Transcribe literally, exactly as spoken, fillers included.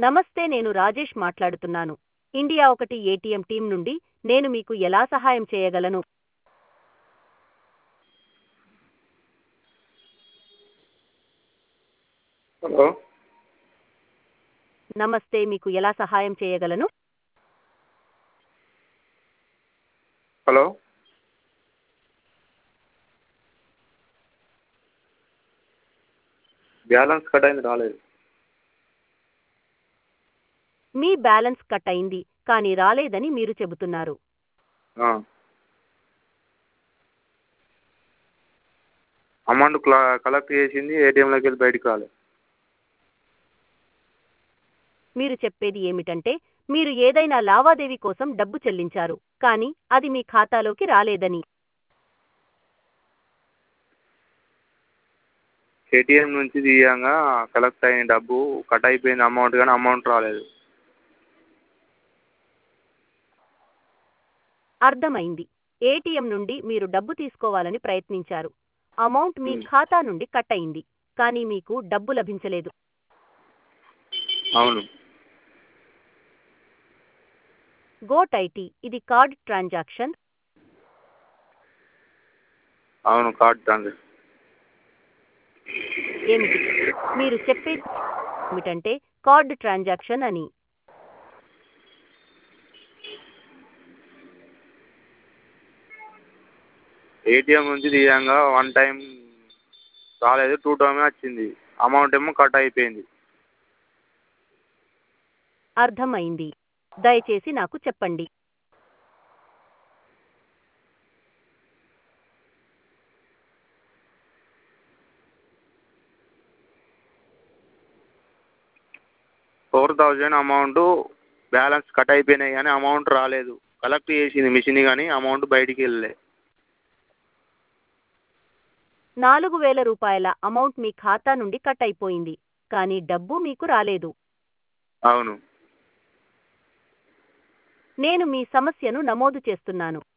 నమస్తే, నేను రాజేష్ మాట్లాడుతున్నాను. ఇండియా ఒకటి ఏటీఎం టీం నుండి. నేను మీకు ఎలా సహాయం చేయగలను? హలో నమస్తే, మీకు ఎలా సహాయం చేయగలను? హలో బ్యాలెన్స్ కట్ అయింది, రాలేదు. మీ బ్యాలెన్స్ కట్ అయింది కానీ రాలేదని మీరు చెబుతున్నారు. ఆ. అమౌంట్ క్లా కలెక్ట్ చేసింది, ఏటీఎంలోకి వెళ్ళి బయటికి రాలేదు. మీరు చెప్పేది ఏమిటంటే మీరు ఏదైనా లావాదేవీ కోసం డబ్బు చెల్లించారు కానీ అది మీ ఖాతాలోకి రాలేదని. ఏటీఎం నుంచి తీయంగా కలెక్ట్ అయిన డబ్బు కట్ అయిపోయింది అమౌంట్, కానీ అమౌంట్ రాలేదు. అర్థమైంది. ఏటీఎం నుండి మీరు డబ్బు తీసుకోవాలని ప్రయత్నించారు. అమౌంట్ మీ ఖాతా నుండి కట్ అయింది కానీ మీకు డబ్బు లభించలేదు. అవును. గోట్ ఐటీ ఇది కార్డ్ ట్రాన్సాక్షన్. అవును, కార్డ్ ట్రాన్సాక్షన్. ఏమిటి మీరు చెప్పేది ఏమిటంటే కార్డ్ ట్రాన్సాక్షన్ అని? ఏటీఎం నుంచి తీయంగా వన్ టైం రాలేదు, టూ టైమే వచ్చింది. అమౌంట్ ఏమో కట్ అయిపోయింది. అర్థమైంది. దయచేసి నాకు చెప్పండి. Four thousand amount balance cut అయిపోయినాయి కానీ అమౌంట్ రాలేదు. కలెక్ట్ చేసింది మిషన్ కానీ అమౌంట్ బయటికి వెళ్ళలే. నాలుగు వేల రూపాయల అమౌంట్ మీ ఖాతా నుండి కట్ అయిపోయింది కానీ డబ్బు మీకు రాలేదు. అవును. నేను మీ సమస్యను నమోదు చేస్తున్నాను.